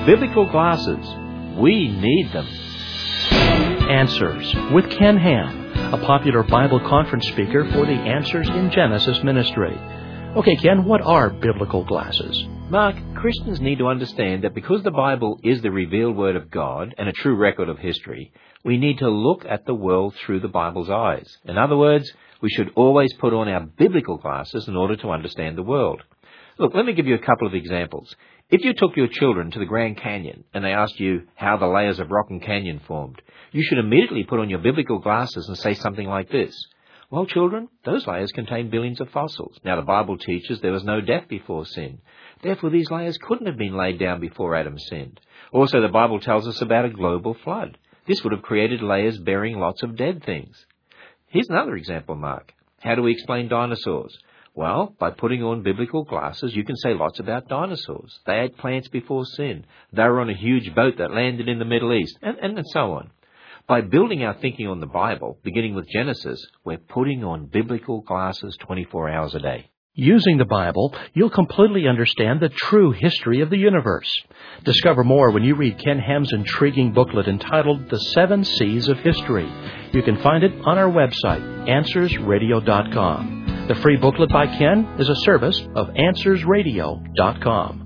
Biblical glasses. We need them. Answers with Ken Ham, a popular Bible conference speaker for the Answers in Genesis ministry. Okay, Ken, what are biblical glasses? Mark, Christians need to understand that because the Bible is the revealed Word of God and a true record of history, we need to look at the world through the Bible's eyes. In other words, we should always put on our biblical glasses in order to understand the world. Look, let me give you a couple of examples. If you took your children to the Grand Canyon and they asked you how the layers of Rock Canyon formed, you should immediately put on your biblical glasses and say something like this. Well, children, those layers contain billions of fossils. Now, the Bible teaches there was no death before sin. Therefore, these layers couldn't have been laid down before Adam sinned. Also, the Bible tells us about a global flood. This would have created layers bearing lots of dead things. Here's another example, Mark. How do we explain dinosaurs? Well, by putting on biblical glasses, you can say lots about dinosaurs. They ate plants before sin. They were on a huge boat that landed in the Middle East, and so on. By building our thinking on the Bible, beginning with Genesis, we're putting on biblical glasses 24 hours a day. Using the Bible, you'll completely understand the true history of the universe. Discover more when you read Ken Ham's intriguing booklet entitled The Seven Seas of History. You can find it on our website, AnswersRadio.com. The free booklet by Ken is a service of AnswersRadio.com.